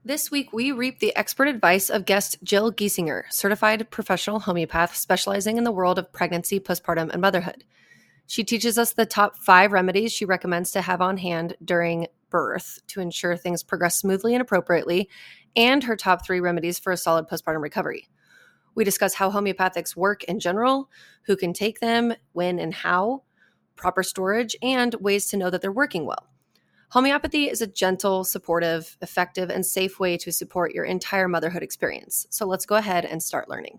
This week, we reap the expert advice of guest Jill Giesinger, certified professional homeopath specializing in the world of pregnancy, postpartum, and motherhood. She teaches us the top 5 remedies she recommends to have on hand during birth to ensure things progress smoothly and appropriately, and her top 3 remedies for a solid postpartum recovery. We discuss how homeopathics work in general, who can take them, when and how, proper storage, and ways to know that they're working well. Homeopathy is a gentle, supportive, effective, and safe way to support your entire motherhood experience. So let's go ahead and start learning.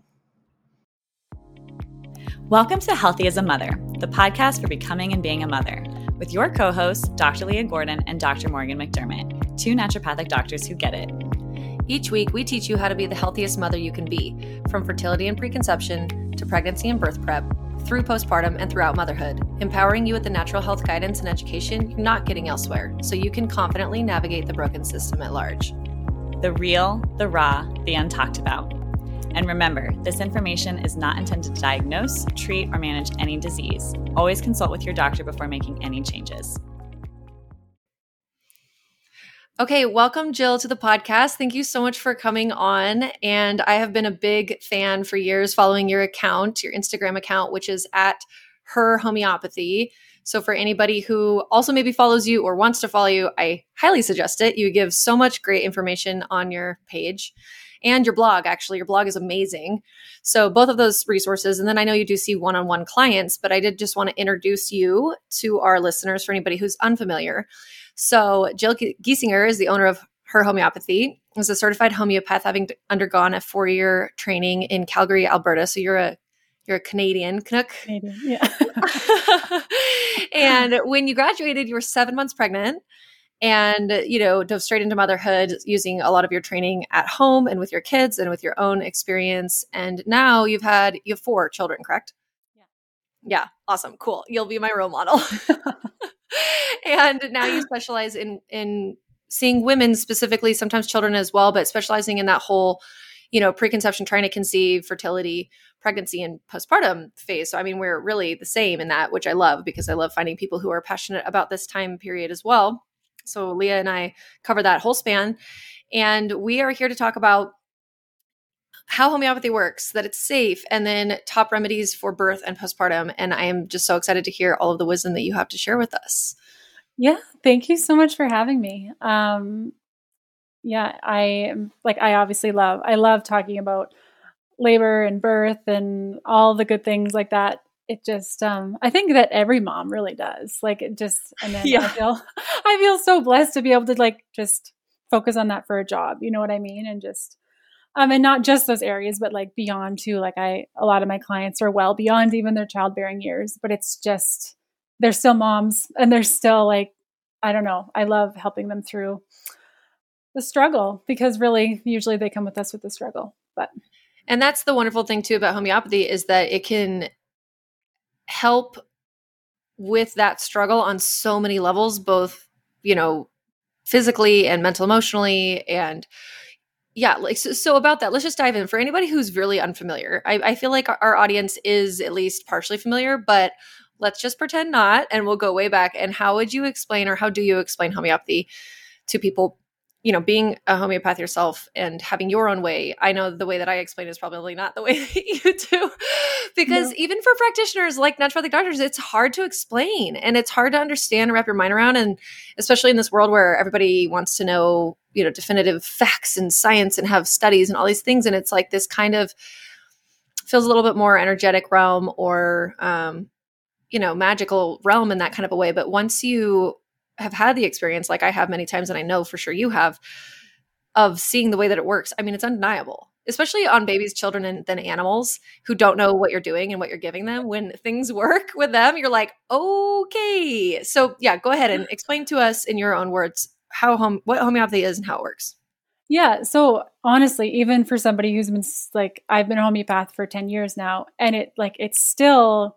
Welcome to Healthy as a Mother, the podcast for becoming and being a mother, with your co-hosts, Dr. Leah Gordon and Dr. Morgan McDermott, 2 naturopathic doctors who get it. Each week, we teach you how to be the healthiest mother you can be, from fertility and preconception to pregnancy and birth prep, through postpartum and throughout motherhood, empowering you with the natural health guidance and education you're not getting elsewhere, so you can confidently navigate the broken system at large. The real, the raw, the untalked about. And remember, this information is not intended to diagnose, treat, or manage any disease. Always consult with your doctor before making any changes. Okay, welcome, Jill, to the podcast. Thank you so much for coming on. And I have been a big fan for years following your account, your Instagram account, which is at Her Homeopathy. So for anybody who also maybe follows you or wants to follow you, I highly suggest it. You give so much great information on your page and your blog. Actually, your blog is amazing. So both of those resources. And then I know you do see one-on-one clients, but I did just want to introduce you to our listeners for anybody who's unfamiliar. So Jill Giesinger is the owner of Her Homeopathy, is a certified homeopath, having undergone a 4-year training in Calgary, Alberta. So you're a Canadian Canuck. Canadian, yeah. And when you graduated, you were 7 months pregnant and, dove straight into motherhood using a lot of your training at home and with your kids and with your own experience. And now you have 4 children, correct? Yeah. Yeah. Awesome. Cool. You'll be my role model. And now you specialize in seeing women specifically, sometimes children as well, but specializing in that whole, preconception, trying to conceive, fertility, pregnancy, and postpartum phase. So, we're really the same in that, which I love because I love finding people who are passionate about this time period as well. So Leah and I cover that whole span. And we are here to talk about how homeopathy works, that it's safe, and then top remedies for birth and postpartum. And I am just so excited to hear all of the wisdom that you have to share with us. Yeah. Thank you so much for having me. I obviously love talking about labor and birth and all the good things like that. It just, I think that every mom really does. I feel so blessed to be able to just focus on that for a job. You know what I mean? And just, and not just those areas, but beyond too. A lot of my clients are well beyond even their childbearing years, but it's just, they're still moms and they're still I don't know. I love helping them through the struggle because really usually they come with us with the struggle, and that's the wonderful thing too about homeopathy is that it can help with that struggle on so many levels, both, physically and mental, emotionally. And yeah, so about that, let's just dive in. For anybody who's really unfamiliar, I feel like our audience is at least partially familiar, but let's just pretend not, and we'll go way back. And how would you explain, or how do you explain homeopathy to people, being a homeopath yourself and having your own way? I know the way that I explain is probably not the way that you do, because even for practitioners like naturopathic doctors, it's hard to explain and it's hard to understand and wrap your mind around. And especially in this world where everybody wants to know, definitive facts and science and have studies and all these things. And it's this kind of feels a little bit more energetic realm or, magical realm in that kind of a way. But once you have had the experience, like I have many times, and I know for sure you have, of seeing the way that it works, it's undeniable, especially on babies, children, and then animals who don't know what you're doing and what you're giving them. When things work with them, you're like, okay. So yeah, go ahead and explain to us in your own words what homeopathy is and how it works. Yeah. So honestly, even for somebody who's been I've been a homeopath for 10 years now, and it's still,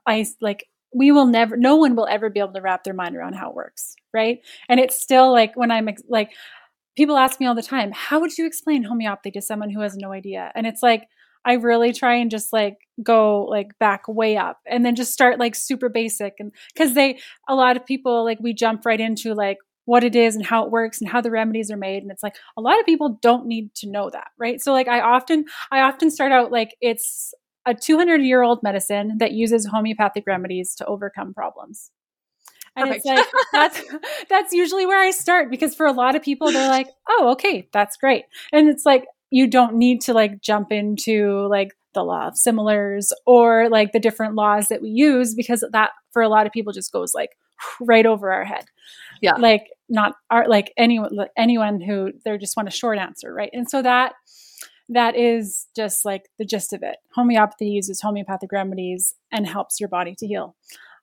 no one will ever be able to wrap their mind around how it works. Right. And it's still when I'm people ask me all the time, how would you explain homeopathy to someone who has no idea? And it's I really try and just go back way up and then just start super basic. And cause a lot of people, we jump right into what it is and how it works and how the remedies are made. And it's like, a lot of people don't need to know that, right? So like I often start out like it's a 200-year-old medicine that uses homeopathic remedies to overcome problems. And Perfect. It's like, that's usually where I start, because for a lot of people, they're like, oh, okay, that's great. And it's like, you don't need to like jump into like the law of similars or like the different laws that we use, because that for a lot of people just goes like right over our head. Yeah. Like not our, like anyone who they just want a short answer. Right. And so that is just like the gist of it. Homeopathy uses homeopathic remedies and helps your body to heal.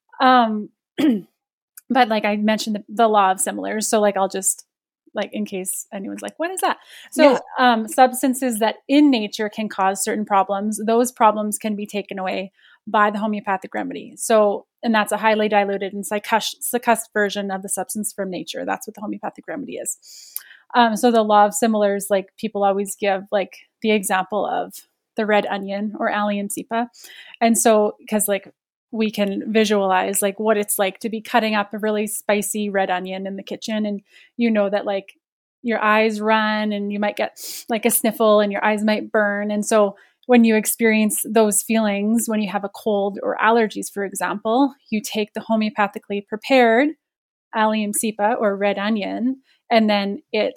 But like I mentioned the law of similars. So like, I'll just like, in case anyone's like, what is that? So substances that in nature can cause certain problems, those problems can be taken away by the homeopathic remedy. So, and that's a highly diluted and succussed version of the substance from nature. That's what the homeopathic remedy is. So the law of similars, like people always give like the example of the red onion or Allium cepa. And so, because like we can visualize like what it's like to be cutting up a really spicy red onion in the kitchen. And you know that like your eyes run and you might get like a sniffle and your eyes might burn. And so when you experience those feelings, when you have a cold or allergies, for example, you take the homeopathically prepared Allium cepa or red onion, and then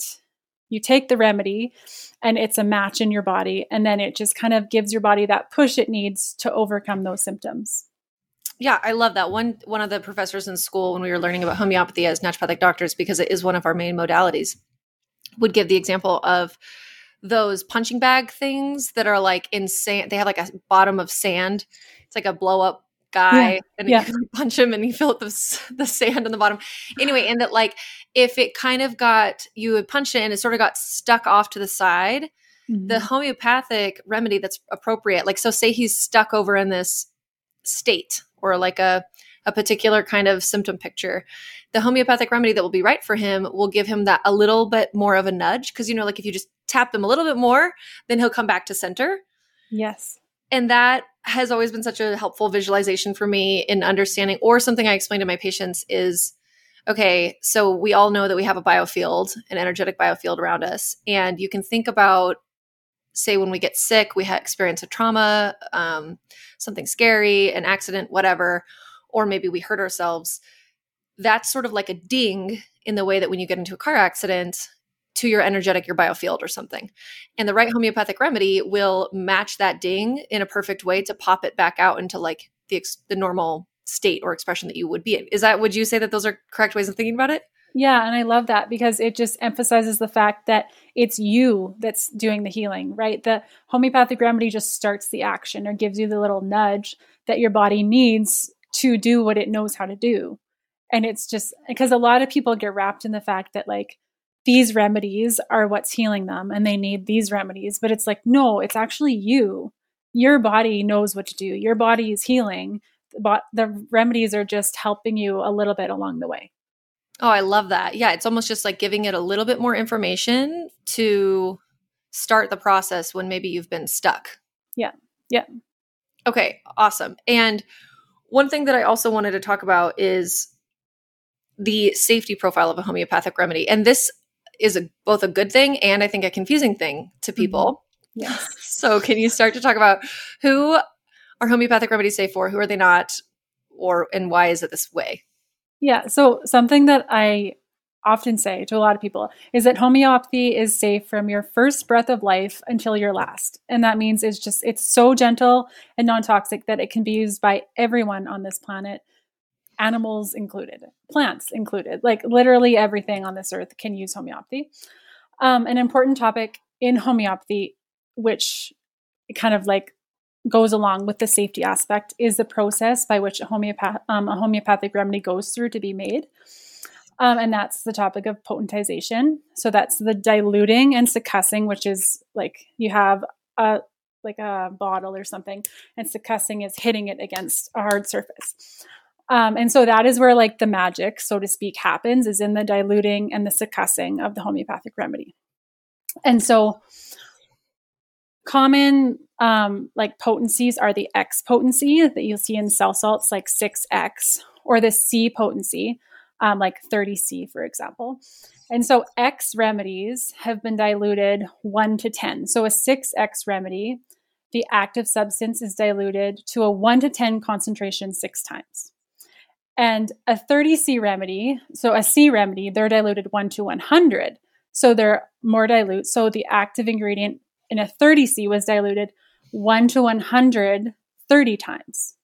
you take the remedy and it's a match in your body. And then it just kind of gives your body that push it needs to overcome those symptoms. Yeah, I love that. One of the professors in school, when we were learning about homeopathy as naturopathic doctors, because it is one of our main modalities, would give the example of those punching bag things that are like in sand. They have like a bottom of sand. It's like a blow up guy, and you can punch him and you fill up the sand on the bottom. Anyway, and that like if it kind of you would punch it and it sort of got stuck off to the side, the homeopathic remedy that's appropriate, like so say he's stuck over in this state or like a particular kind of symptom picture, the homeopathic remedy that will be right for him will give him that a little bit more of a nudge. Because, you know, like if you just tap him a little bit more, then he'll come back to center. Yes. And that has always been such a helpful visualization for me in understanding, or something I explain to my patients is, okay, so we all know that we have a biofield, an energetic biofield around us. And you can think about, say when we get sick, we experience a trauma, something scary, an accident, whatever, or maybe we hurt ourselves. That's sort of like a ding in the way that when you get into a car accident to your energetic, your biofield or something. And the right homeopathic remedy will match that ding in a perfect way to pop it back out into like the normal state or expression that you would be in. Would you say that those are correct ways of thinking about it? Yeah. And I love that because it just emphasizes the fact that it's you that's doing the healing, right? The homeopathic remedy just starts the action or gives you the little nudge that your body needs to do what it knows how to do. And it's just because a lot of people get wrapped in the fact that like these remedies are what's healing them and they need these remedies. But it's like, no, it's actually you. Your body knows what to do. Your body is healing, but the remedies are just helping you a little bit along the way. Oh, I love that. Yeah, it's almost just like giving it a little bit more information to start the process when maybe you've been stuck. Yeah. Yeah. Okay, awesome. And one thing that I also wanted to talk about is the safety profile of a homeopathic remedy. And this is both a good thing and I think a confusing thing to people. Mm-hmm. Yes. So can you start to talk about who are homeopathic remedies safe for, who are they not, and why is it this way? Yeah. So something that I often say to a lot of people is that homeopathy is safe from your first breath of life until your last. And that means it's so gentle and non-toxic that it can be used by everyone on this planet, animals included, plants included, like literally everything on this earth can use homeopathy. An important topic in homeopathy, which kind of like goes along with the safety aspect, is the process by which a homeopathic remedy goes through to be made. And that's the topic of potentization. So that's the diluting and succussing, which is like you have a bottle or something, and succussing is hitting it against a hard surface. And so that is where like the magic, so to speak, happens, is in the diluting and the succussing of the homeopathic remedy. And so common like potencies are the X potency that you'll see in cell salts, like 6X, or the C potency, like 30C, for example. And so X remedies have been diluted 1 to 10. So a 6X remedy, the active substance is diluted to a 1 to 10 concentration 6 times. And a 30C remedy, so a C remedy, they're diluted 1 to 100. So they're more dilute. So the active ingredient in a 30C was diluted 1 to 100 30 times.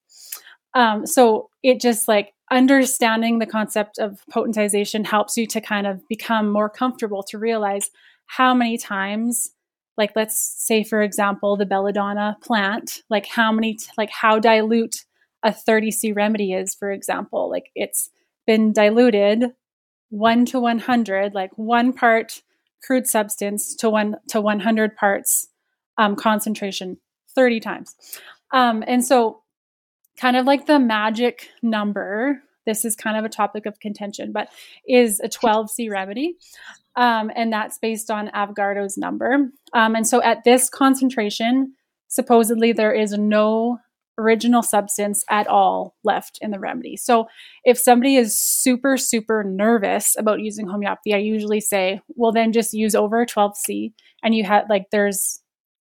So it just like understanding the concept of potentization helps you to kind of become more comfortable to realize how many times, like let's say, for example, the belladonna plant, like how dilute a 30C remedy is, for example. Like it's been diluted 1 to 100, like 1 part crude substance to 100 parts concentration 30 times. And so kind of like the magic number, this is kind of a topic of contention, but is a 12C remedy. And that's based on Avogadro's number. And so at this concentration, supposedly there is no original substance at all left in the remedy. So if somebody is super, super nervous about using homeopathy, I usually say, well, then just use over 12C and you have like, there's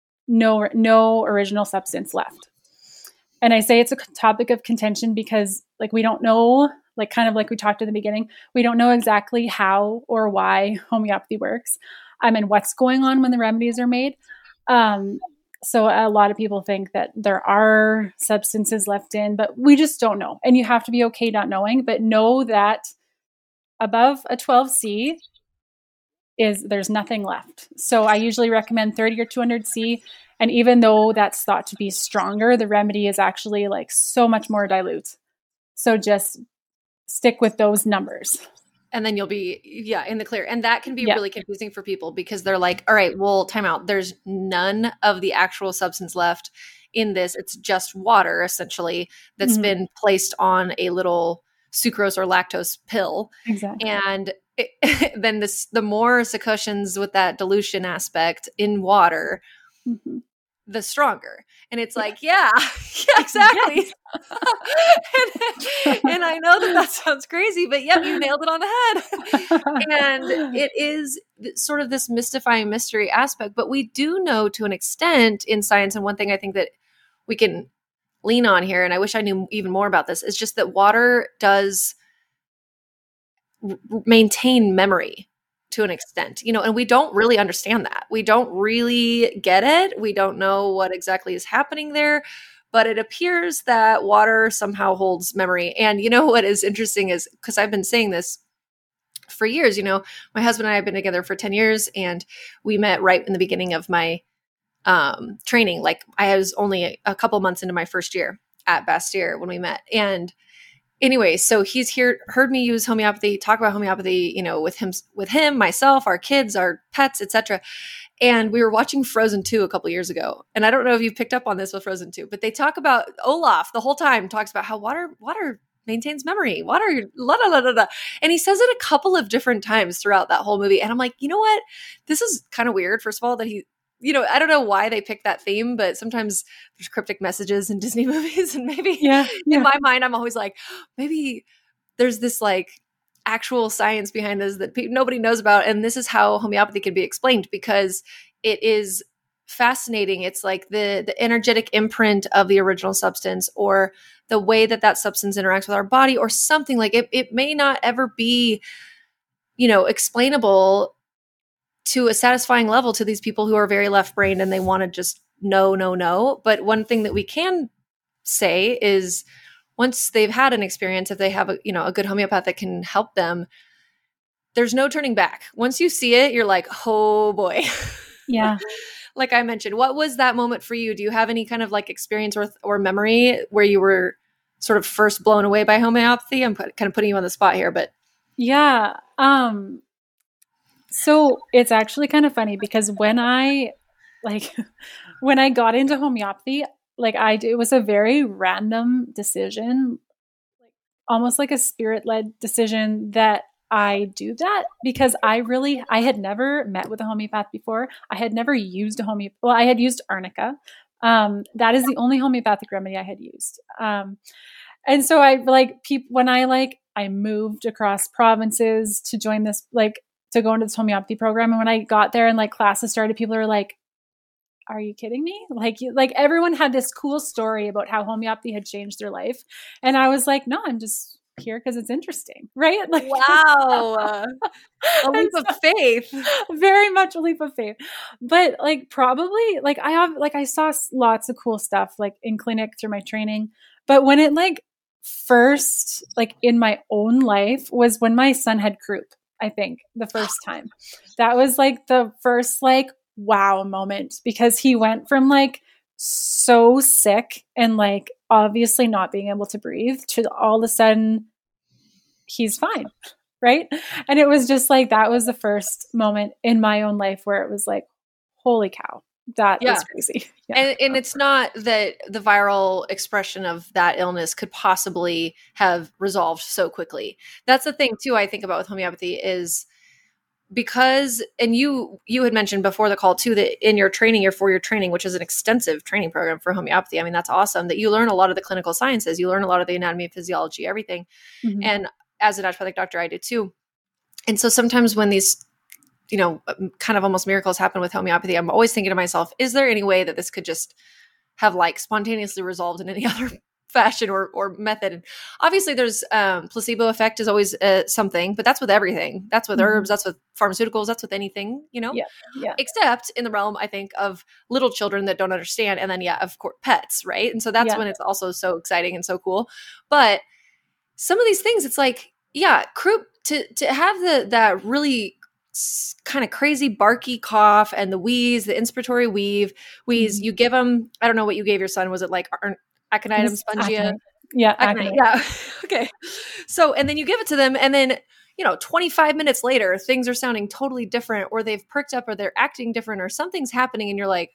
no original substance left. And I say it's a topic of contention because like we don't know, like kind of like we talked in the beginning, we don't know exactly how or why homeopathy works and what's going on when the remedies are made. So a lot of people think that there are substances left in, but we just don't know. And you have to be okay not knowing, but know that above a 12C there's nothing left. So I usually recommend 30 or 200C. And even though that's thought to be stronger, the remedy is actually like so much more dilute. So just stick with those numbers. And then you'll be, in the clear. And that can be really confusing for people because they're like, all right, well, time out. There's none of the actual substance left in this. It's just water, essentially, that's been placed on a little sucrose or lactose pill. Exactly. And then the more secussions with that dilution aspect in water, the stronger. And it's like, yeah, exactly. and I know that sounds crazy, but yeah, you nailed it on the head. And it is sort of this mystifying mystery aspect, but we do know to an extent in science. And one thing I think that we can lean on here, and I wish I knew even more about this, is just that water does maintain memory to an extent, and we don't really understand that. We don't really get it. We don't know what exactly is happening there, but it appears that water somehow holds memory. And what is interesting is, because I've been saying this for years, my husband and I have been together for 10 years and we met right in the beginning of my training. Like I was only a couple months into my first year at Bastyr when we met. And anyway, so he's heard me use homeopathy, talk about homeopathy, with him, myself, our kids, our pets, etc. And we were watching Frozen 2 a couple years ago. And I don't know if you picked up on this with Frozen 2, but they talk about Olaf the whole time talks about how water maintains memory, water, la la la la la. And he says it a couple of different times throughout that whole movie. And I'm like, you know what? This is kind of weird. First of all, that he, I don't know why they picked that theme, but sometimes there's cryptic messages in Disney movies. And maybe in my mind, I'm always like, maybe there's this like actual science behind this that nobody knows about. And this is how homeopathy can be explained because it is fascinating. It's like the energetic imprint of the original substance or the way that substance interacts with our body or something. Like it may not ever be, explainable to a satisfying level to these people who are very left-brained and they want to just no. But one thing that we can say is once they've had an experience, if they have a good homeopath that can help them, there's no turning back. Once you see it, you're like, oh boy. Yeah. Like I mentioned, what was that moment for you? Do you have any kind of like experience or memory where you were sort of first blown away by homeopathy? I'm kind of putting you on the spot here, but. Yeah. So it's actually kind of funny because when I got into homeopathy, it was a very random decision, almost like a spirit-led decision that I do that because I had never met with a homeopath before. I had never used a homeopath. Well, I had used arnica. That is the only homeopathic remedy I had used. And so I when I I moved across provinces to join this, like to go into this homeopathy program. And when I got there and like classes started, people were like, are you kidding me? Like everyone had this cool story about how homeopathy had changed their life. And I was like, no, I'm just here because it's interesting. Right. Like, wow. A leap of faith. Very much a leap of faith. But like, probably like I saw lots of cool stuff like in clinic through my training. But when it like first, like in my own life was when my son had croup, I think the first time. That was like the first like, wow moment, because he went from like so sick and like obviously not being able to breathe to all of a sudden he's fine. Right. And it was just like, that was the first moment in my own life where it was like, holy cow, that is crazy. Yeah. And it's not that the viral expression of that illness could possibly have resolved so quickly. That's the thing too, I think about with homeopathy is because, and you had mentioned before the call too, that in your training, your 4-year training, which is an extensive training program for homeopathy. I mean, that's awesome that you learn a lot of the clinical sciences, you learn a lot of the anatomy and physiology, everything. Mm-hmm. And as a naturopathic doctor, I did too. And so sometimes when these, kind of almost miracles happen with homeopathy, I'm always thinking to myself, is there any way that this could just have like spontaneously resolved in any other fashion or method? And obviously there's placebo effect is always something, but that's with everything. That's with herbs, that's with pharmaceuticals, that's with anything, Yeah. Except in the realm, I think, of little children that don't understand. And then, of course, pets, right? And so that's when it's also so exciting and so cool. But some of these things, it's like, croup, to have that really kind of crazy barky cough and the wheeze, the inspiratory wheeze, you give them, I don't know what you gave your son. Was it like Aconitum spongia? Aconite. Yeah. Okay. So, and then you give it to them and then, 25 minutes later, things are sounding totally different or they've perked up or they're acting different or something's happening and you're like,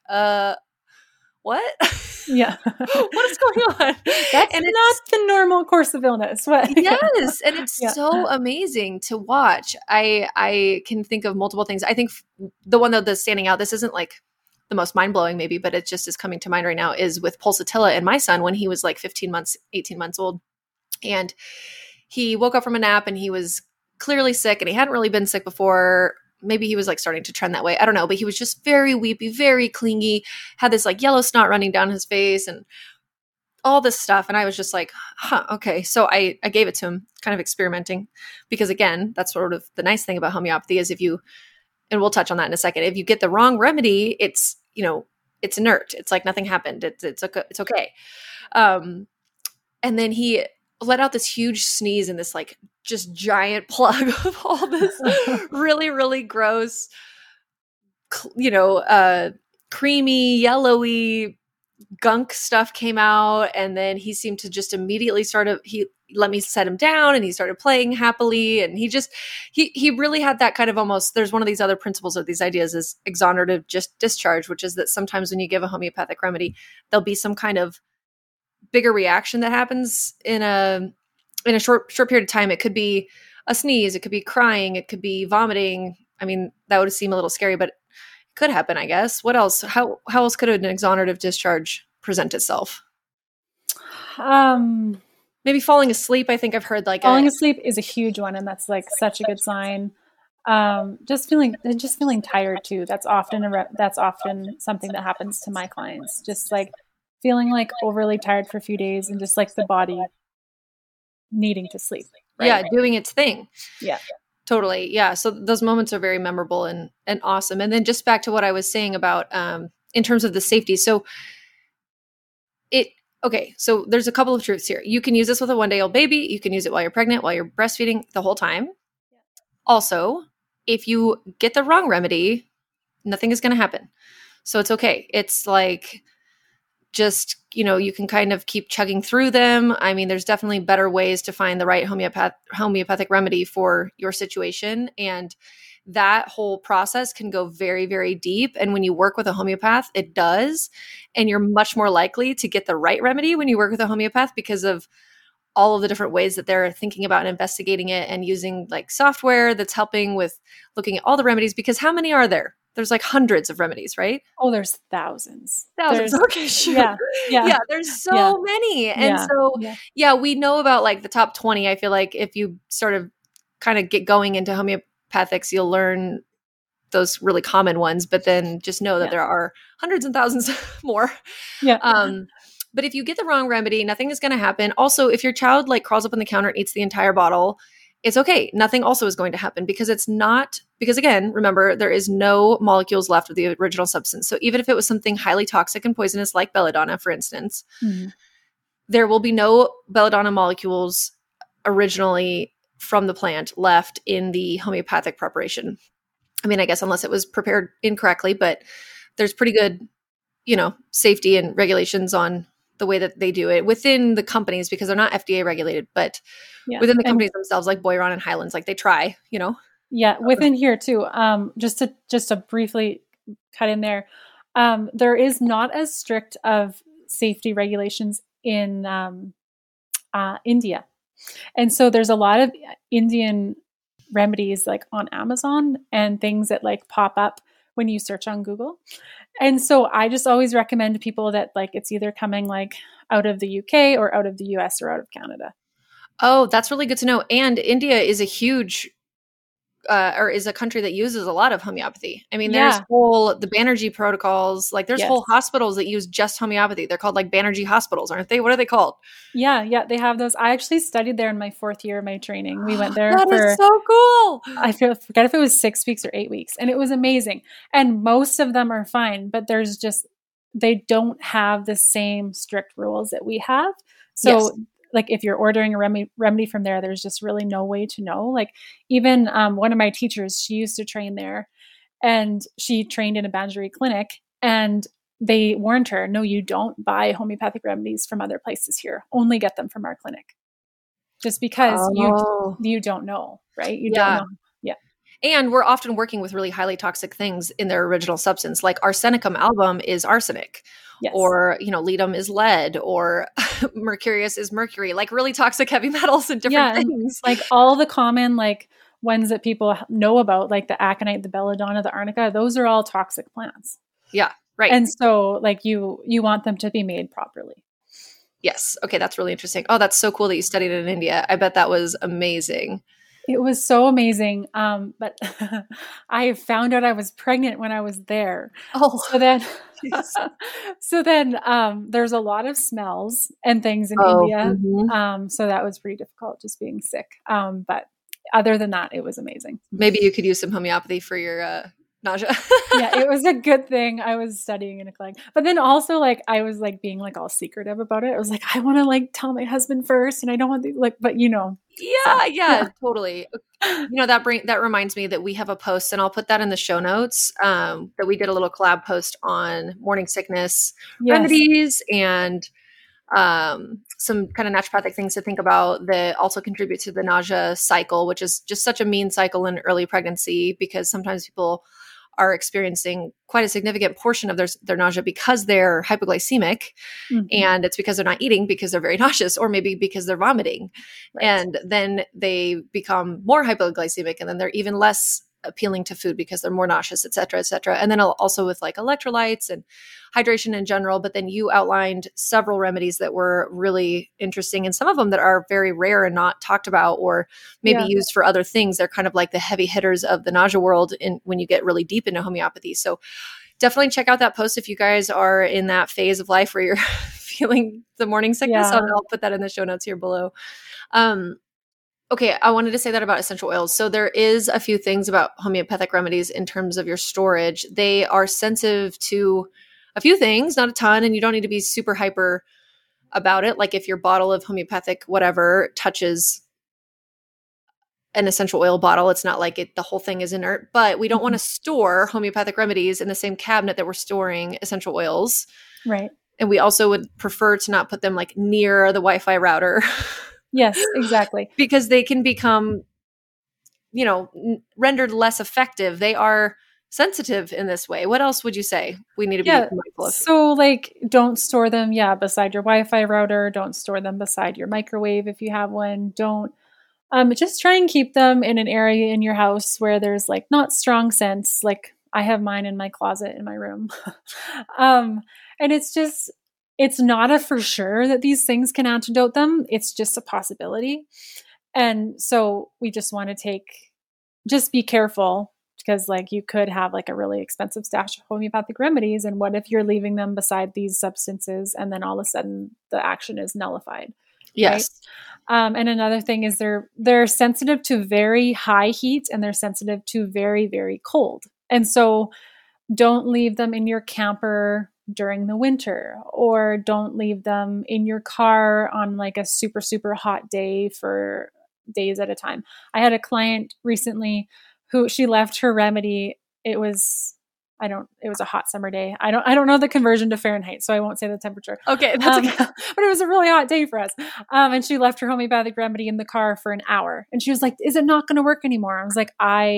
what? Yeah. What is going on? That's not the normal course of illness. Yes. And it's so amazing to watch. I can think of multiple things. I think the one that's standing out, this isn't like the most mind-blowing maybe, but it just is coming to mind right now, is with pulsatilla and my son when he was like 18 months old. And he woke up from a nap and he was clearly sick and he hadn't really been sick before. Maybe he was like starting to trend that way. I don't know, but he was just very weepy, very clingy, had this like yellow snot running down his face and all this stuff. And I was just like, okay. So I gave it to him, kind of experimenting, because again, that's sort of the nice thing about homeopathy is and we'll touch on that in a second. If you get the wrong remedy, it's, it's inert. It's like nothing happened. It's okay. And then he let out this huge sneeze and this like just giant plug of all this really, really gross, creamy, yellowy gunk stuff came out. And then he seemed to just immediately he let me set him down and he started playing happily. And he really had that kind of almost, there's one of these other principles of these ideas is exonerative discharge, which is that sometimes when you give a homeopathic remedy, there'll be some kind of bigger reaction that happens in a short period of time. It could be a sneeze, it could be crying, it could be vomiting. I mean, that would seem a little scary, but it could happen, I guess. What else? How else could an exonerative discharge present itself? Maybe falling asleep. I think I've heard like falling asleep is a huge one, and that's like such a good sign. Just feeling tired too. That's often something that happens to my clients. Just like feeling like overly tired for a few days and just like the body needing to sleep. Right? Yeah. Doing its thing. Yeah. Totally. Yeah. So those moments are very memorable and awesome. And then just back to what I was saying about, in terms of the safety. So so there's a couple of truths here. You can use this with a 1-day-old baby. You can use it while you're pregnant, while you're breastfeeding, the whole time. Yeah. Also, if you get the wrong remedy, nothing is going to happen. So it's okay. It's like, just, you can kind of keep chugging through them. I mean, there's definitely better ways to find the right homeopathic remedy for your situation. And that whole process can go very, very deep. And when you work with a homeopath, it does. And you're much more likely to get the right remedy when you work with a homeopath because of all of the different ways that they're thinking about and investigating it and using like software that's helping with looking at all the remedies. Because how many are there? There's like hundreds of remedies, right? Oh, there's thousands. Thousands. Okay, sure. Yeah. Yeah, there's so many. And so, we know about like the top 20. I feel like if you sort of kind of get going into homeopathics, you'll learn those really common ones, but then just know that there are hundreds and thousands more. Yeah. But if you get the wrong remedy, nothing is going to happen. Also, if your child like crawls up on the counter and eats the entire bottle, it's okay. Nothing also is going to happen because again, remember, there is no molecules left of the original substance. So even if it was something highly toxic and poisonous, like belladonna, for instance, there will be no belladonna molecules originally from the plant left in the homeopathic preparation. I mean, I guess unless it was prepared incorrectly, but there's pretty good, safety and regulations on the way that they do it within the companies, because they're not FDA regulated, but within the companies themselves, like Boiron and Highlands, like they try, Yeah, within here too. Just to briefly cut in there, there is not as strict of safety regulations in India, and so there's a lot of Indian remedies like on Amazon and things that like pop up when you search on Google. And so I just always recommend to people that like it's either coming like out of the UK or out of the US or out of Canada. Oh, that's really good to know. And India is a huge is a country that uses a lot of homeopathy. I mean, there's the Banerjee protocols, like there's whole hospitals that use just homeopathy. They're called like Banerjee hospitals, aren't they? What are they called? Yeah, they have those. I actually studied there in my 4th year of my training. We went there That is so cool. I forget if it was 6 weeks or 8 weeks, and it was amazing. And most of them are fine, but they don't have the same strict rules that we have. So like if you're ordering a remedy from there, there's just really no way to know. Like even one of my teachers, she used to train there, and she trained in a Banerjee clinic, and they warned her, no, you don't buy homeopathic remedies from other places here. Only get them from our clinic. Just because you don't know, right? You don't know. Yeah. And we're often working with really highly toxic things in their original substance. Like arsenicum album is arsenic. Yes. Or, ledum is lead, or mercurius is mercury, like really toxic heavy metals and different things. Like all the common like ones that people know about, like the aconite, the belladonna, the arnica, those are all toxic plants. Yeah, right. And so like you want them to be made properly. Yes. Okay, that's really interesting. Oh, that's so cool that you studied it in India. I bet that was amazing. It was so amazing. But I found out I was pregnant when I was there. Oh, so then there's a lot of smells and things in India. Mm-hmm. So that was pretty difficult, just being sick. But other than that, it was amazing. Maybe you could use some homeopathy for your nausea. Yeah, it was a good thing I was studying in a clinic. But then also like I was like being like all secretive about it. I was like, I want to like tell my husband first, and I don't want to like, but Yeah, totally. That reminds me that we have a post, and I'll put that in the show notes, that we did a little collab post on morning sickness remedies and some kind of naturopathic things to think about that also contribute to the nausea cycle, which is just such a mean cycle in early pregnancy, because sometimes people are experiencing quite a significant portion of their nausea because they're hypoglycemic, and it's because they're not eating because they're very nauseous, or maybe because they're vomiting. Right. And then they become more hypoglycemic, and then they're even less appealing to food because they're more nauseous, et cetera, et cetera. And then also with like electrolytes and hydration in general. But then you outlined several remedies that were really interesting, and some of them that are very rare and not talked about, or maybe used for other things. They're kind of like the heavy hitters of the nausea world when you get really deep into homeopathy. So definitely check out that post if you guys are in that phase of life where you're feeling the morning sickness. I'll put that in the show notes here below. Okay, I wanted to say that about essential oils. So there is a few things about homeopathic remedies in terms of your storage. They are sensitive to a few things, not a ton, and you don't need to be super hyper about it. Like if your bottle of homeopathic whatever touches an essential oil bottle, it's not like the whole thing is inert, but we don't want to store homeopathic remedies in the same cabinet that we're storing essential oils. Right. And we also would prefer to not put them like near the Wi-Fi router. Yes, exactly. Because they can become, rendered less effective. They are sensitive in this way. What else would you say we need to be mindful of? So like don't store them, beside your Wi-Fi router. Don't store them beside your microwave if you have one. Don't just try and keep them in an area in your house where there's like not strong scents, like I have mine in my closet in my room. And it's not a for sure that these things can antidote them. It's just a possibility. And so we just want to just be careful, because like you could have like a really expensive stash of homeopathic remedies. And what if you're leaving them beside these substances and then all of a sudden the action is nullified? Yes. Right? And another thing is they're sensitive to very high heat, and they're sensitive to very, very cold. And so don't leave them in your camper during the winter, or don't leave them in your car on like a super, super hot day for days at a time. I had a client recently who she left her remedy. It was a hot summer day. I don't know the conversion to Fahrenheit, so I won't say the temperature. Okay. That's okay. But it was a really hot day for us. And she left her homeopathic remedy in the car for an hour, and she was like, is it not going to work anymore? I was like,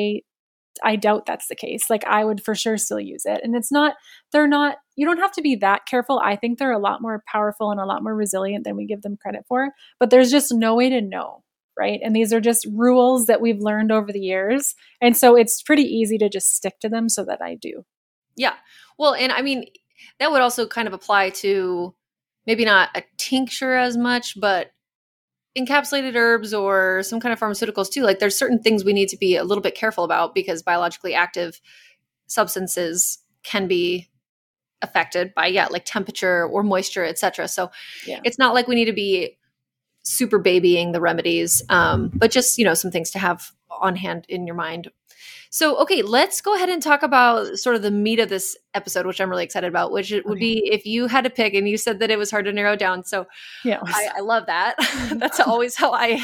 I doubt that's the case. Like I would for sure still use it. And you don't have to be that careful. I think they're a lot more powerful and a lot more resilient than we give them credit for, but there's just no way to know. Right. And these are just rules that we've learned over the years. And so it's pretty easy to just stick to them, so that I do. Yeah. Well, and I mean, that would also kind of apply to maybe not a tincture as much, but encapsulated herbs or some kind of pharmaceuticals too. Like there's certain things we need to be a little bit careful about, because biologically active substances can be affected by, like temperature or moisture, etc. So it's not like we need to be super babying the remedies, but just, some things to have on hand in your mind. So, okay, let's go ahead and talk about sort of the meat of this episode, which I'm really excited about, which would be if you had to pick, and you said that it was hard to narrow down. So I love that. That's always how I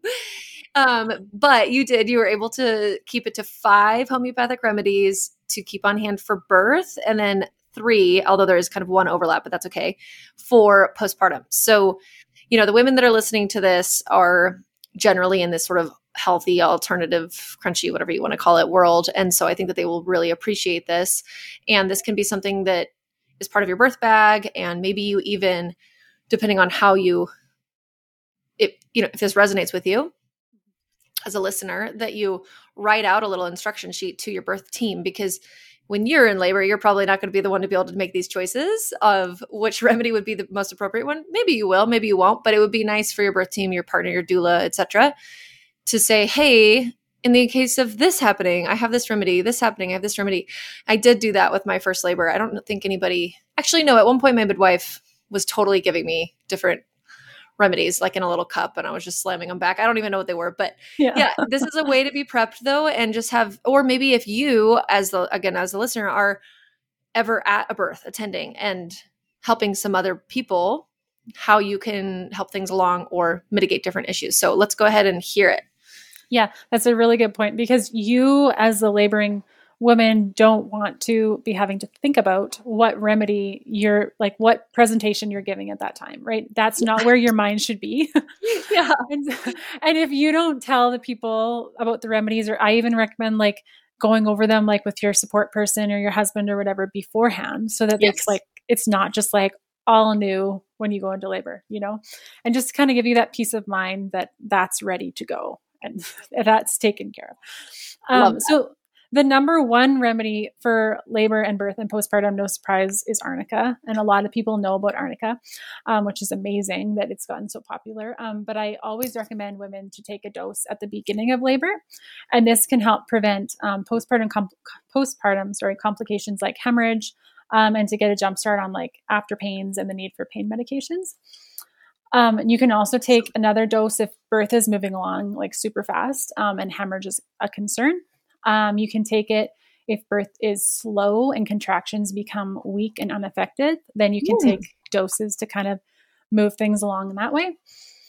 am. But you were able to keep it to 5 homeopathic remedies to keep on hand for birth, and then 3, although there is kind of one overlap, but that's okay, for postpartum. So, the women that are listening to this are generally in this sort of healthy, alternative, crunchy, whatever you want to call it, world. And so I think that they will really appreciate this. And this can be something that is part of your birth bag. And maybe you even, depending on how if this resonates with you as a listener, that you write out a little instruction sheet to your birth team, because when you're in labor, you're probably not going to be the one to be able to make these choices of which remedy would be the most appropriate one. Maybe you will, maybe you won't, but it would be nice for your birth team, your partner, your doula, etc., to say, hey, in the case of this happening, I have this remedy, this happening, I have this remedy. I did do that with my first labor. I don't think anybody, actually, no, at one point my midwife was totally giving me different remedies, like in a little cup, and I was just slamming them back. I don't even know what they were, but this is a way to be prepped though, and just have, or maybe if you as the listener are ever at a birth attending and helping some other people, how you can help things along or mitigate different issues. So let's go ahead and hear it. Yeah, that's a really good point, because you as the laboring woman don't want to be having to think about what remedy what presentation you're giving at that time, right? That's not where your mind should be. Yeah. And if you don't tell the people about the remedies, or I even recommend like going over them like with your support person or your husband or whatever beforehand, so that it's not just like all new when you go into labor, and just kind of give you that peace of mind that that's ready to go and that's taken care of. So the number one remedy for labor and birth and postpartum, no surprise, is arnica. And a lot of people know about arnica, which is amazing that it's gotten so popular. But I always recommend women to take a dose at the beginning of labor. And this can help prevent postpartum complications like hemorrhage, and to get a jump start on like after pains and the need for pain medications. You can also take another dose if birth is moving along like super fast, and hemorrhage is a concern. You can take it if birth is slow and contractions become weak and unaffected. Then you can take doses to kind of move things along in that way.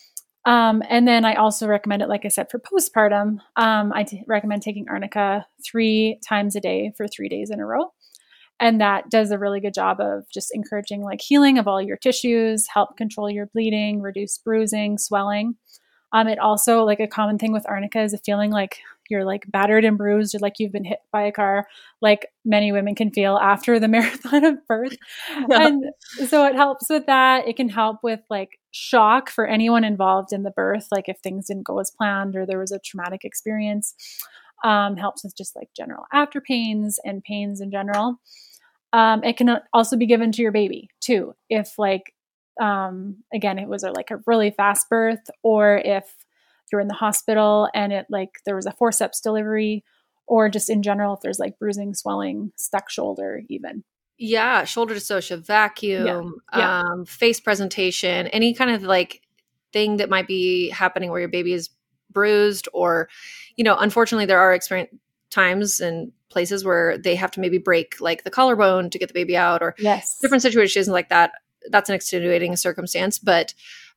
And then I also recommend it, like I said, for postpartum. Recommend taking arnica 3 times a day for 3 days in a row. And that does a really good job of just encouraging like healing of all your tissues, help control your bleeding, reduce bruising, swelling. It also, like a common thing with arnica is a feeling like you're like battered and bruised, or like you've been hit by a car, like many women can feel after the marathon of birth. Yeah. And so it helps with that. It can help with like shock for anyone involved in the birth, like if things didn't go as planned or there was a traumatic experience. helps with just like general after pains and pains in general. It can also be given to your baby too. If like, again, it was like a really fast birth, or if you're in the hospital and it like there was a forceps delivery, or just in general, if there's like bruising, swelling, stuck shoulder even. Yeah. Shoulder dystocia, vacuum, face presentation, any kind of like thing that might be happening where your baby is bruised, or, unfortunately there are times and places where they have to maybe break like the collarbone to get the baby out, or different situations like that. That's an extenuating circumstance, but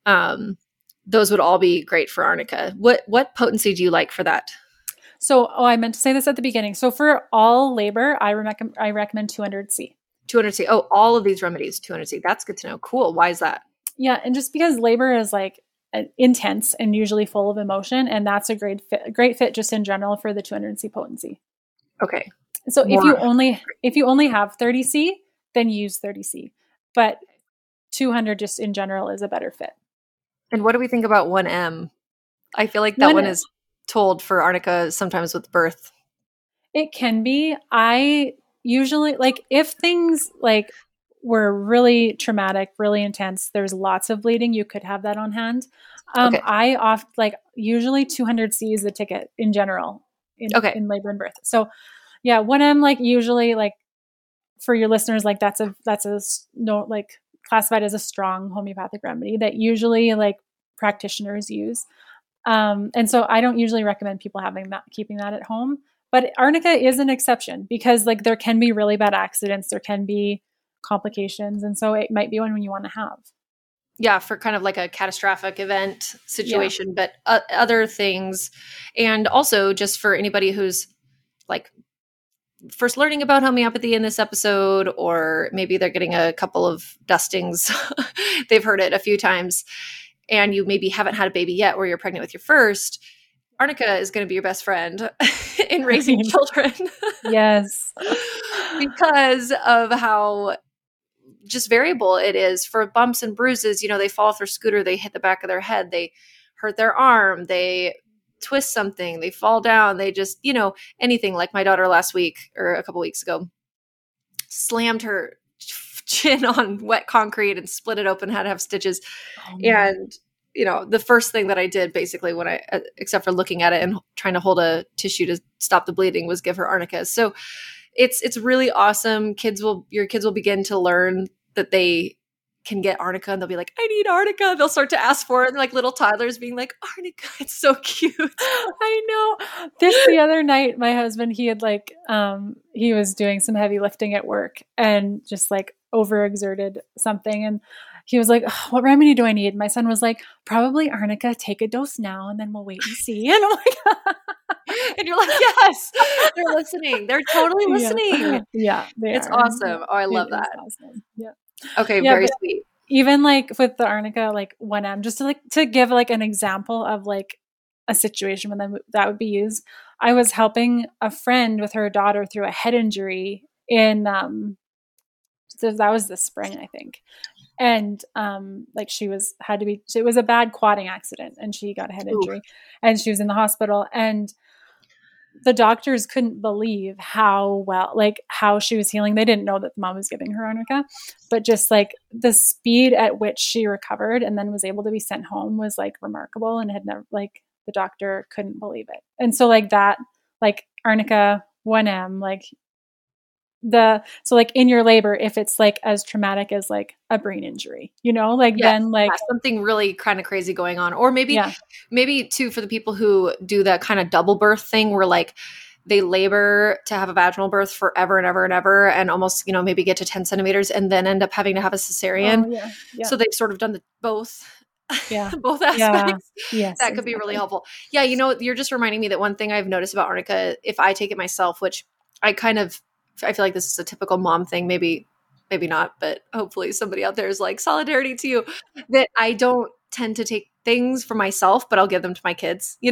those would all be great for arnica. What potency do you like for that? So, I meant to say this at the beginning. So for all labor, I recommend 200C. 200C. Oh, all of these remedies, 200C. That's good to know. Cool. Why is that? Yeah. And just because labor is like intense and usually full of emotion, and that's a great fit just in general for the 200C potency. Okay. So if you only have 30C, then use 30C. But 200 just in general is a better fit. And what do we think about 1M? I feel like that one is told for arnica sometimes with birth. It can be. I usually like if things like were really traumatic, really intense, there's lots of bleeding, you could have that on hand. Okay. I usually 200C is the ticket in general in labor and birth. So yeah, 1M like usually like for your listeners, like that's classified as a strong homeopathic remedy that usually like practitioners use. And so I don't usually recommend people keeping that at home, but arnica is an exception because like there can be really bad accidents, there can be complications. And so it might be one you want to have. Yeah. For kind of like a catastrophic event situation, but other things. And also just for anybody who's like first learning about homeopathy in this episode, or maybe they're getting a couple of dustings. They've heard it a few times and you maybe haven't had a baby yet, or you're pregnant with your first. Arnica is going to be your best friend in raising children. Yes. Because of how just variable it is for bumps and bruises. They fall off their scooter, they hit the back of their head, they hurt their arm, they twist something, they fall down, they just, anything. Like my daughter last week or a couple weeks ago slammed her chin on wet concrete and split it open, had to have stitches. And, the first thing that I did basically when except for looking at it and trying to hold a tissue to stop the bleeding, was give her arnica. So it's really awesome. Your kids will begin to learn that they can get arnica and they'll be like, I need arnica. They'll start to ask for it. And like little toddlers being like, arnica, it's so cute. I know. The other night, my husband, he had like, he was doing some heavy lifting at work and just like overexerted something. And he was like, oh, what remedy do I need? My son was like, probably arnica, take a dose now and then we'll wait and see. And I'm like, and you're like, yes, they're listening. They're totally listening. Yeah. It's awesome. Oh, I love that. Awesome. Yeah. Okay. Very sweet. Even like with the arnica, like 1M, just to give like an example of like a situation when that would be used. I was helping a friend with her daughter through a head injury so that was this spring, I think. And like it was a bad quadding accident and she got a head injury and she was in the hospital, and the doctors couldn't believe how she was healing. They didn't know that the mom was giving her arnica, but just like the speed at which she recovered and then was able to be sent home was like remarkable, and had never, like, the doctor couldn't believe it. And so like that, like arnica 1M, so like in your labor, if it's like as traumatic as like a brain injury, then like something really kind of crazy going on, or maybe too, for the people who do that kind of double birth thing where like they labor to have a vaginal birth forever and ever and ever, and almost, maybe get to 10 centimeters and then end up having to have a cesarean. So they've sort of done both aspects. Yes, that could be really helpful. Yeah. You're just reminding me that one thing I've noticed about arnica, if I take it myself, which I feel like this is a typical mom thing, maybe not, but hopefully somebody out there is like, solidarity to you, that I don't tend to take things for myself, but I'll give them to my kids,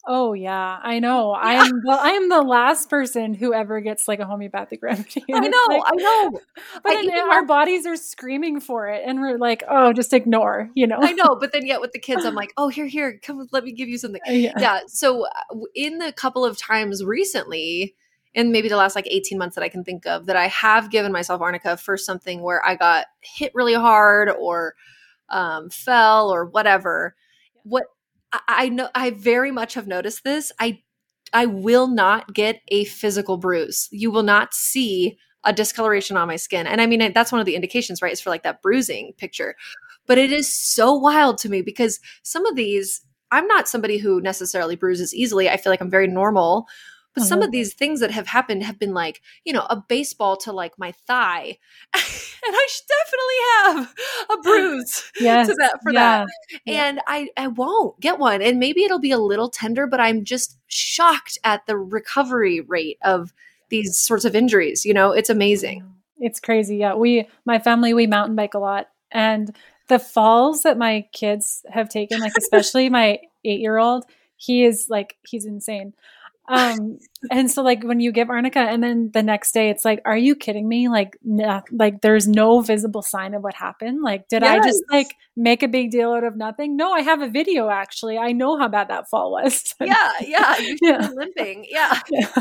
Oh yeah, I know. Yeah. I am the last person who ever gets like a homeopathic remedy. I know. But then our bodies are screaming for it, and we're like, oh, just ignore, you know. I know, but then yet with the kids, I'm like, oh, here, come, let me give you something. Yeah. So in the couple of times recently, and maybe the last like 18 months that I can think of, that I have given myself arnica for something where I got hit really hard or fell or whatever. What I know, I very much have noticed this. I will not get a physical bruise. You will not see a discoloration on my skin. And I mean, that's one of the indications, right? Is for like that bruising picture. But it is so wild to me because some of these, I'm not somebody who necessarily bruises easily. I feel like I'm very normal. But some of these things that have happened have been like, you know, a baseball to like my thigh. And I should definitely have a bruise for that. And I won't get one. And maybe it'll be a little tender, but I'm just shocked at the recovery rate of these sorts of injuries. You know, it's amazing. It's crazy. Yeah. My family, we mountain bike a lot. And the falls that my kids have taken, like especially my 8-year-old, he's insane. And so like when you give arnica and then the next day it's like, are you kidding me? Like, like there's no visible sign of what happened. Like, did I just like make a big deal out of nothing? No, I have a video actually. I know how bad that fall was. Yeah. You should be limping. Yeah.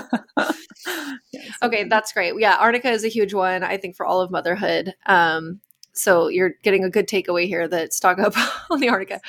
Okay. That's great. Yeah. Arnica is a huge one, I think, for all of motherhood. So you're getting a good takeaway here that stock up on the arnica.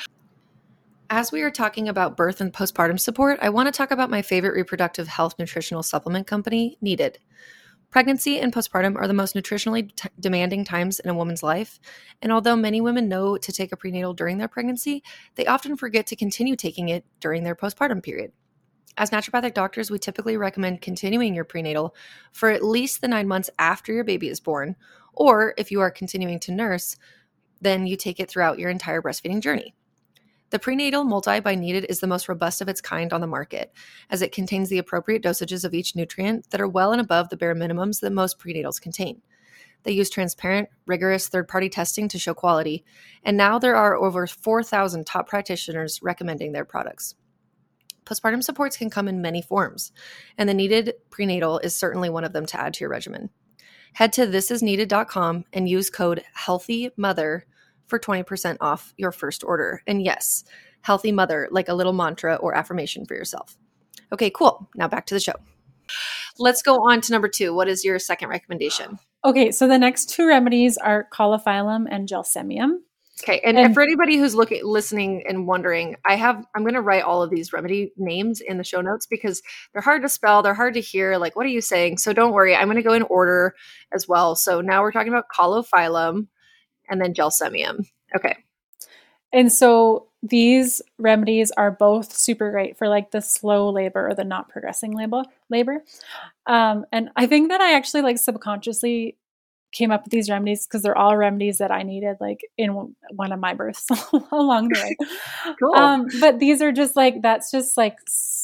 As we are talking about birth and postpartum support, I want to talk about my favorite reproductive health nutritional supplement company, Needed. Pregnancy and postpartum are the most nutritionally demanding times in a woman's life, and although many women know to take a prenatal during their pregnancy, they often forget to continue taking it during their postpartum period. As naturopathic doctors, we typically recommend continuing your prenatal for at least the 9 months after your baby is born, or if you are continuing to nurse, then you take it throughout your entire breastfeeding journey. The Prenatal Multi by Needed is the most robust of its kind on the market, as it contains the appropriate dosages of each nutrient that are well and above the bare minimums that most prenatals contain. They use transparent, rigorous third-party testing to show quality, and now there are over 4,000 top practitioners recommending their products. Postpartum supports can come in many forms, and the Needed Prenatal is certainly one of them to add to your regimen. Head to thisisneeded.com and use code HEALTHYMOTHER for 20% off your first order. And yes, healthy mother, like a little mantra or affirmation for yourself. Okay, cool. Now back to the show. Let's go on to number 2. What is your second recommendation? Okay, so the next 2 remedies are cauliflorum and gelsemium. Okay, and for anybody who's listening and wondering, I'm going to write all of these remedy names in the show notes because they're hard to spell, they're hard to hear. Like, what are you saying? So don't worry, I'm going to go in order as well. So now we're talking about cauliflorum and then gelsemium. Okay. And so these remedies are both super great for like the slow labor or the not progressing labor. And I think that I actually like subconsciously came up with these remedies because they're all remedies that I needed like in one of my births along the way. Cool. But these are just like, that's just like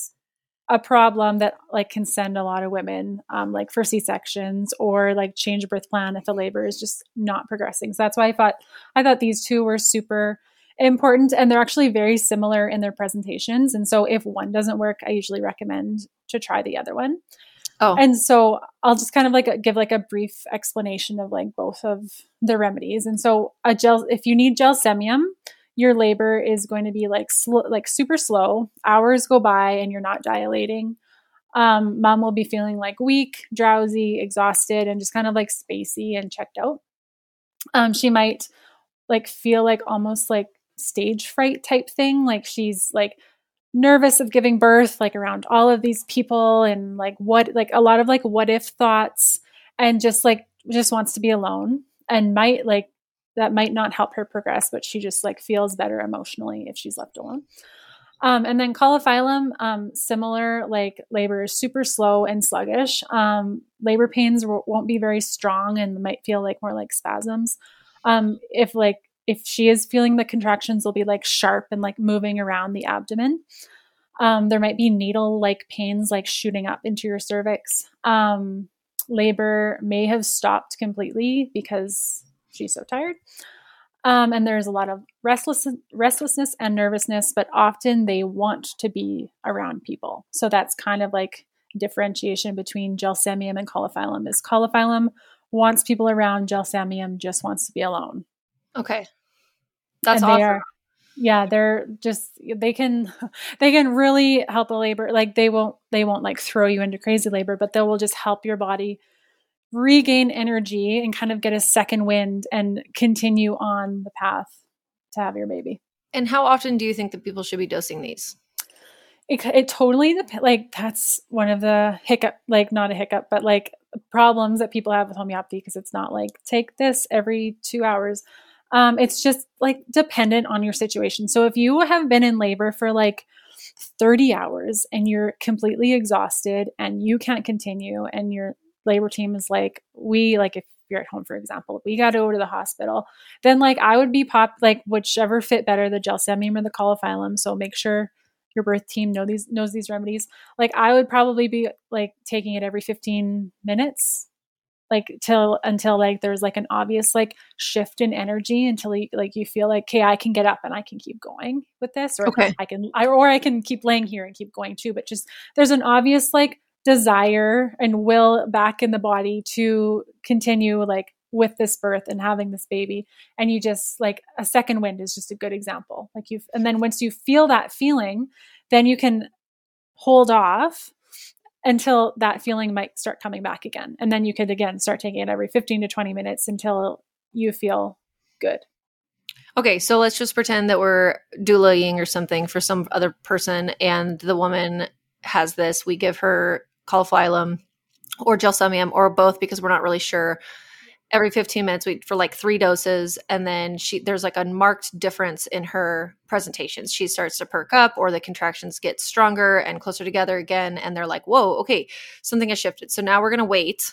a problem that like can send a lot of women like for C-sections or like change a birth plan if the labor is just not progressing. So that's why I thought these 2 were super important, and they're actually very similar in their presentations. And so if one doesn't work, I usually recommend to try the other one. Oh. And so I'll just kind of like give like a brief explanation of like both of the remedies. And so if you need gelsemium, your labor is going to be like super slow. Hours go by and you're not dilating. Mom will be feeling like weak, drowsy, exhausted, and just kind of like spacey and checked out. She might like feel like almost like stage fright type thing. Like she's like nervous of giving birth, like around all of these people and like a lot of like what if thoughts, and just wants to be alone, and that might not help her progress, but she just like feels better emotionally if she's left alone. And then cauliflorum, similar, like labor is super slow and sluggish. Labor pains won't be very strong and might feel like more like spasms. If she is feeling the contractions, they'll be like sharp and like moving around the abdomen. There might be needle-like pains like shooting up into your cervix. Labor may have stopped completely because she's so tired. And there's a lot of restlessness and nervousness, but often they want to be around people. So that's kind of like differentiation between gelsemium and coliphylum is coliphylum wants people around, gelsemium just wants to be alone. Okay. That's and awesome. They're just, they can really help a labor. Like they won't like throw you into crazy labor, but they will just help your body regain energy and kind of get a second wind and continue on the path to have your baby. And how often do you think that people should be dosing these? It totally depends. Like that's one of the not a hiccup, but like problems that people have with homeopathy, because it's not like take this every 2 hours. It's just like dependent on your situation. So if you have been in labor for like 30 hours and you're completely exhausted and you can't continue, and your labor team is like, if you're at home, for example, we got to go to the hospital, then like I would be whichever fit better, the gelsemium or the coliphylum. So make sure your birth team knows these remedies. Like I would probably be like taking it every 15 minutes, like until like there's like an obvious like shift in energy, until you feel like, okay, I can get up and I can keep going with this, or okay. I can keep laying here and keep going too. But just there's an obvious like desire and will back in the body to continue like with this birth and having this baby. And you just like a second wind is just a good example. And then once you feel that feeling, then you can hold off until that feeling might start coming back again. And then you could again start taking it every 15 to 20 minutes until you feel good. Okay, so let's just pretend that we're doulaing or something for some other person, and the woman has this. We give her coliphylum or gelsemium or both, because we're not really sure, every 15 minutes for like 3 doses. And then there's like a marked difference in her presentations. She starts to perk up, or the contractions get stronger and closer together again. And they're like, whoa, okay, something has shifted. So now we're going to wait,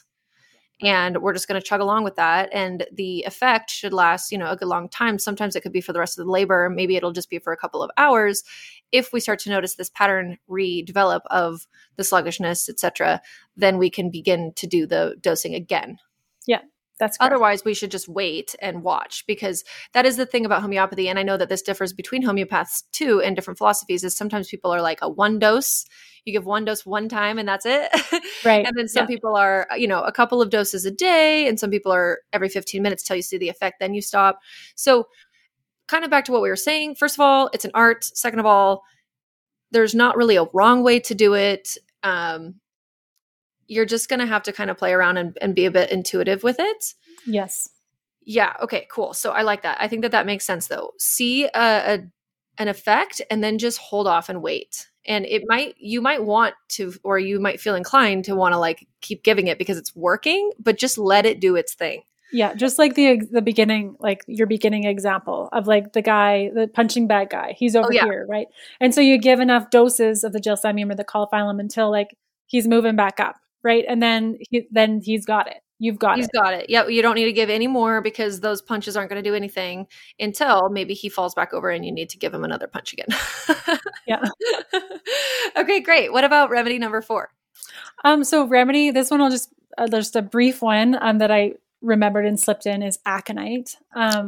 and we're just going to chug along with that. And the effect should last, a good long time. Sometimes it could be for the rest of the labor. Maybe it'll just be for a couple of hours. If we start to notice this pattern redevelop of the sluggishness, etc., then we can begin to do the dosing again. Yeah. That's correct. Otherwise, we should just wait and watch, because that is the thing about homeopathy. And I know that this differs between homeopaths too, and different philosophies, is sometimes people are like a one dose. You give one dose one time and that's it. Right. And then some people are, a couple of doses a day, and some people are every 15 minutes till you see the effect, then you stop. So kind of back to what we were saying. First of all, it's an art. Second of all, there's not really a wrong way to do it. You're just going to have to kind of play around and be a bit intuitive with it. Yes. Yeah. Okay, cool. So I like that. I think that makes sense though. See an effect and then just hold off and wait. And you might want to, or you might feel inclined to want to like keep giving it because it's working, but just let it do its thing. Yeah. Just like the beginning, like your beginning example of like the punching bag guy, he's over here. Right. And so you give enough doses of the gelsemium or the coliphylum until like he's moving back up. Right. And then he's got it. He's got it. Yeah. You don't need to give any more, because those punches aren't going to do anything until maybe he falls back over and you need to give him another punch again. Yeah. Okay, great. What about remedy number 4? So remedy, this one just a brief one that I remembered and slipped in, is aconite.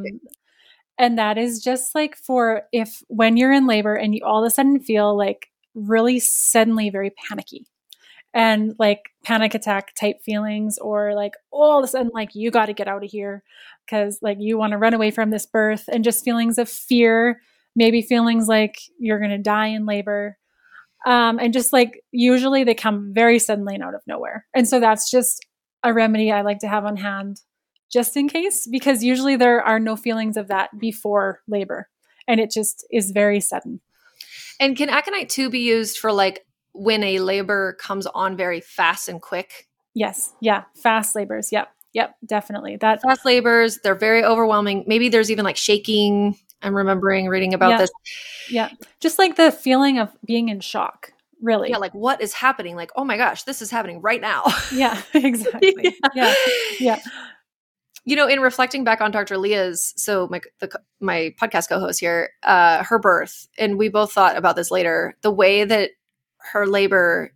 And that is just like for when you're in labor and you all of a sudden feel like really suddenly very panicky, and like panic attack type feelings, or like all of a sudden like you got to get out of here because like you want to run away from this birth, and just feelings of fear, maybe feelings like you're going to die in labor. And just like usually they come very suddenly and out of nowhere. And so that's just a remedy I like to have on hand just in case, because usually there are no feelings of that before labor, and it just is very sudden. And can aconite too be used for like when a labor comes on very fast and quick? Yes. Yeah. Fast labors. Yep. Definitely. That fast labors, they're very overwhelming. Maybe there's even like shaking. I'm remembering reading about this. Yeah. Just like the feeling of being in shock, really. Yeah. Like what is happening? Like, oh my gosh, this is happening right now. Yeah, exactly. Yeah. In reflecting back on Dr. Leah's, so my podcast co-host here, her birth, and we both thought about this later, the way that her labor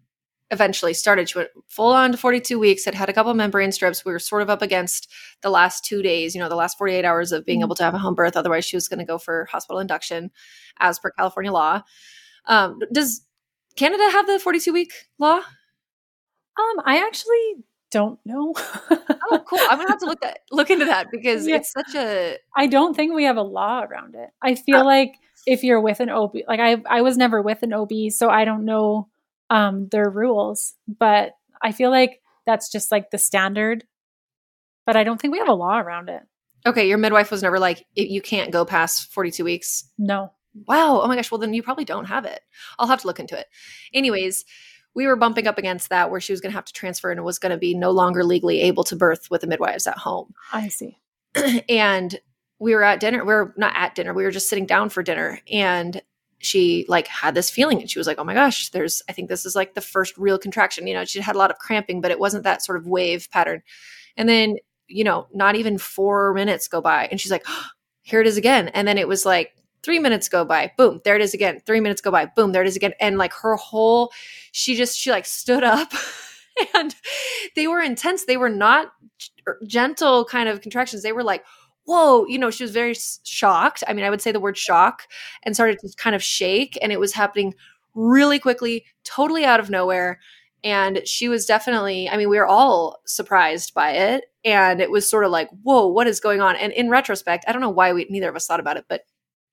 eventually started. She went full on to 42 weeks, had a couple of membrane strips. We were sort of up against the last 2 days, the last 48 hours of being able to have a home birth. Otherwise, she was going to go for hospital induction as per California law. Does Canada have the 42-week law? I actually don't know. Oh, cool. I'm going to have to look into that because it's such a... I don't think we have a law around it. I feel like if you're with an OB, like I was never with an OB, so I don't know their rules, but I feel like that's just like the standard, but I don't think we have a law around it. Okay. Your midwife was never like, you can't go past 42 weeks. No. Wow. Oh my gosh. Well, then you probably don't have it. I'll have to look into it. Anyways, we were bumping up against that where she was going to have to transfer and was going to be no longer legally able to birth with the midwives at home. I see. And we were at dinner. We're not at dinner. We were just sitting down for dinner, and she like had this feeling, and she was like, oh my gosh, I think this is like the first real contraction. She had a lot of cramping, but it wasn't that sort of wave pattern. And then, not even 4 minutes go by, and she's like, oh, here it is again. And then it was like 3 minutes go by, boom, there it is again. 3 minutes go by, boom, there it is again. And like she like stood up and they were intense. They were not gentle kind of contractions. They were like, whoa, she was very shocked. I mean, I would say the word shock, and started to kind of shake, and it was happening really quickly, totally out of nowhere. And she was definitely, I mean, we were all surprised by it. And it was sort of like, whoa, what is going on? And in retrospect, I don't know why neither of us thought about it, but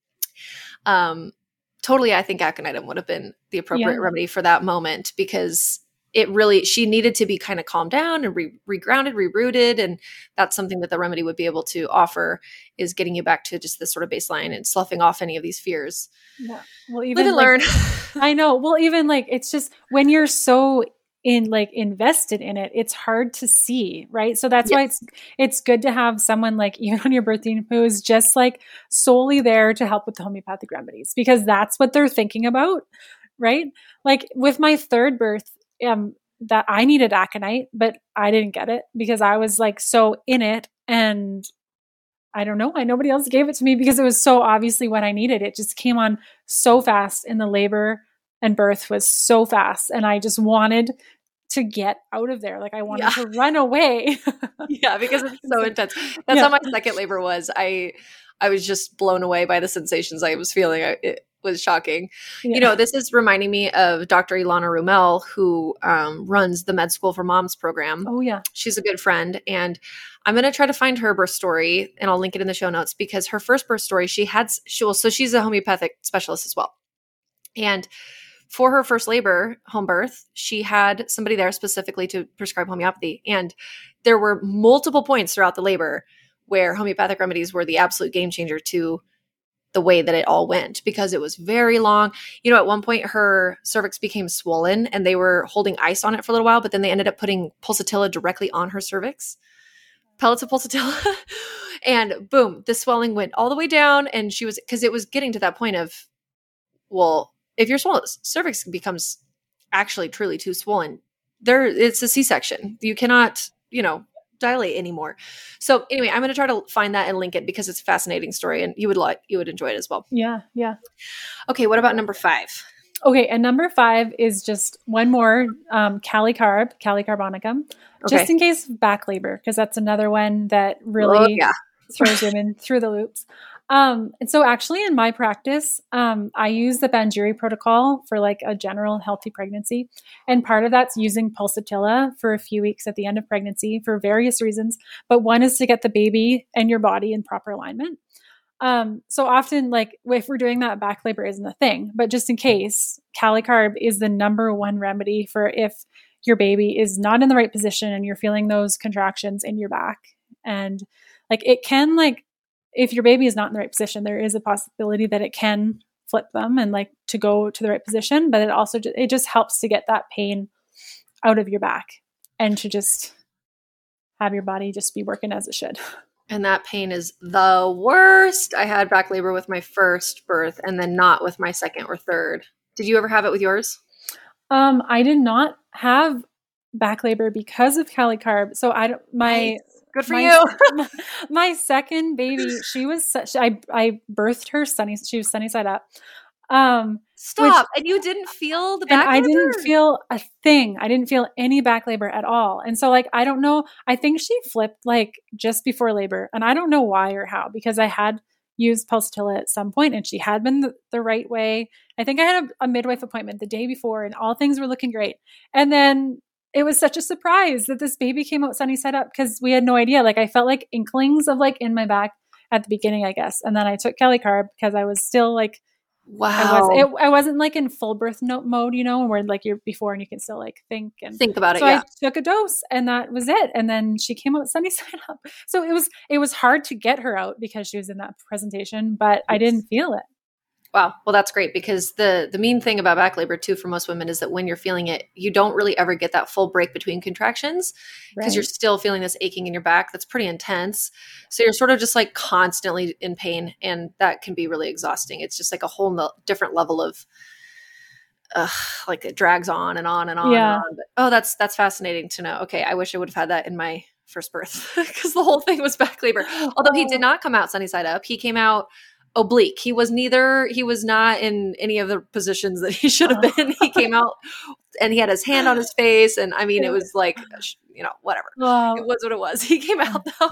totally, I think aconitum would have been the appropriate remedy for that moment, because she needed to be kind of calmed down and regrounded, rerouted. And that's something that the remedy would be able to offer, is getting you back to just this sort of baseline and sloughing off any of these fears. Yeah. Well, even live and learn. I know. Well, even like, it's just when you're so invested in it, it's hard to see, right? So that's why it's good to have someone like you on your birth team who is just like solely there to help with the homeopathic remedies, because that's what they're thinking about, right? Like with my third birth, that I needed aconite, but I didn't get it because I was like so in it, and I don't know why nobody else gave it to me, because it was so obviously what I needed. It just came on so fast, and the labor and birth was so fast, and I just wanted to get out of there. Like I wanted to run away. Yeah, because it's so intense. That's how my second labor was. I was just blown away by the sensations I was feeling. It was shocking. Yeah. This is reminding me of Dr. Ilana Rumel, who runs the Med School for Moms program. Oh, yeah. She's a good friend. And I'm going to try to find her birth story, and I'll link it in the show notes, because her first birth story, so she's a homeopathic specialist as well. And for her first labor, home birth, she had somebody there specifically to prescribe homeopathy. And there were multiple points throughout the labor where homeopathic remedies were the absolute game changer to the way that it all went, because it was very long. At one point her cervix became swollen, and they were holding ice on it for a little while, but then they ended up putting pulsatilla directly on her cervix, pellets of pulsatilla, and boom, the swelling went all the way down. And because it was getting to that point of, well, if your cervix becomes actually truly too swollen, it's a C-section. You cannot, dilate anymore. So anyway, I'm going to try to find that and link it, because it's a fascinating story, and you would enjoy it as well. Yeah. Yeah. Okay. What about number 5? Okay. And number 5 is just one more, Calicarb, Calicarbonicum, just in case of back labor, because that's another one that really throws women through the loops. And so actually in my practice, I use the Banjuri protocol for like a general healthy pregnancy. And part of that's using pulsatilla for a few weeks at the end of pregnancy for various reasons. But one is to get the baby and your body in proper alignment. So often, like if we're doing that, back labor isn't a thing, but just in case, Calicarb is the number one remedy for if your baby is not in the right position and you're feeling those contractions in your back. And like it can, like, if your baby is not in the right position, there is a possibility that it can flip them and like to go to the right position. But it just helps to get that pain out of your back and to just have your body just be working as it should. And that pain is the worst. I had back labor with my first birth and then not with my second or third. Did you ever have it with yours? I did not have back labor because of Calicarb. So good for you. My second baby, she was I birthed her she was sunny side up. Stop. And you didn't feel the back labor? I didn't feel a thing. I didn't feel any back labor at all. And so like, I don't know. I think she flipped like just before labor, and I don't know why or how, because I had used Pulsatilla at some point and she had been the right way. I think I had a midwife appointment the day before and all things were looking great. And then it was such a surprise that this baby came out sunny side up, because we had no idea. Like I felt like inklings of like in my back at the beginning, I guess. And then I took Kelly Carb because I was still like, wow. I wasn't like in full birth mode, you know, where like you're before and you can still like think about it. So I took a dose and that was it. And then she came out sunny side up. So it was hard to get her out because she was in that presentation, but I didn't feel it. Wow. Well, that's great, because the mean thing about back labor too for most women is that when you're feeling it, you don't really ever get that full break between contractions, because you're still feeling this aching in your back. That's pretty intense. So you're sort of just like constantly in pain, and that can be really exhausting. It's just like a whole different level of like it drags on and on and on. Yeah. And on. But, that's fascinating to know. Okay. I wish I would have had that in my first birth, because the whole thing was back labor. Although he did not come out sunny side up. He came out oblique. He was not in any of the positions that he should have been. He came out and he had his hand on his face. And I mean, it was like, you know, whatever. Wow. It was what it was. He came out though.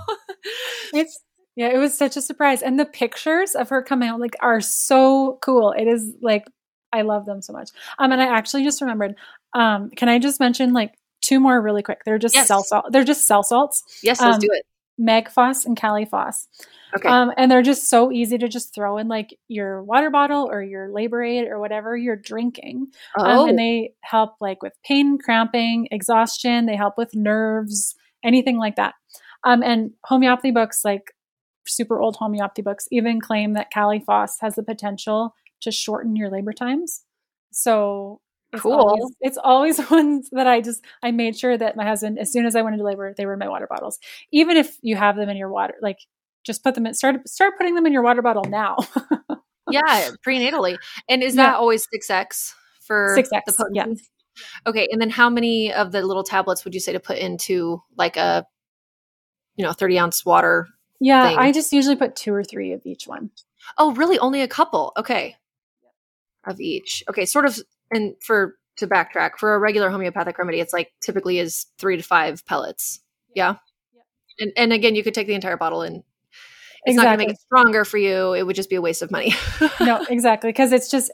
It was such a surprise. And the pictures of her coming out like are so cool. It is like, I love them so much. And I actually just remembered, can I just mention like two more really quick? They're just cell salt. They're just cell salts. Yes, let's do it. Magphos and Caliphos. Okay. And they're just so easy to just throw in like your water bottle or your Labor Aid or whatever you're drinking. And they help like with pain, cramping, exhaustion. They help with nerves, anything like that. And homeopathy books, like super old homeopathy books, even claim that Caliphos has the potential to shorten your labor times. So cool. It's always ones that I made sure that my husband, as soon as I went into labor, they were in my water bottles. Even if you have them in your water, like just put them in, start putting them in your water bottle now. Yeah, prenatally. And is that always 6X for 6X, the potency? Yeah. Okay. And then how many of the little tablets would you say to put into like a, 30-ounce water? Yeah, thing? I just usually put 2 or 3 of each one. Oh, really? Only a couple? Okay. Of each. Okay. Sort of. And to backtrack, for a regular homeopathic remedy, it's like typically is 3 to 5 pellets. Yeah. And again, you could take the entire bottle and it's not going to make it stronger for you. It would just be a waste of money. No, exactly. Because it's just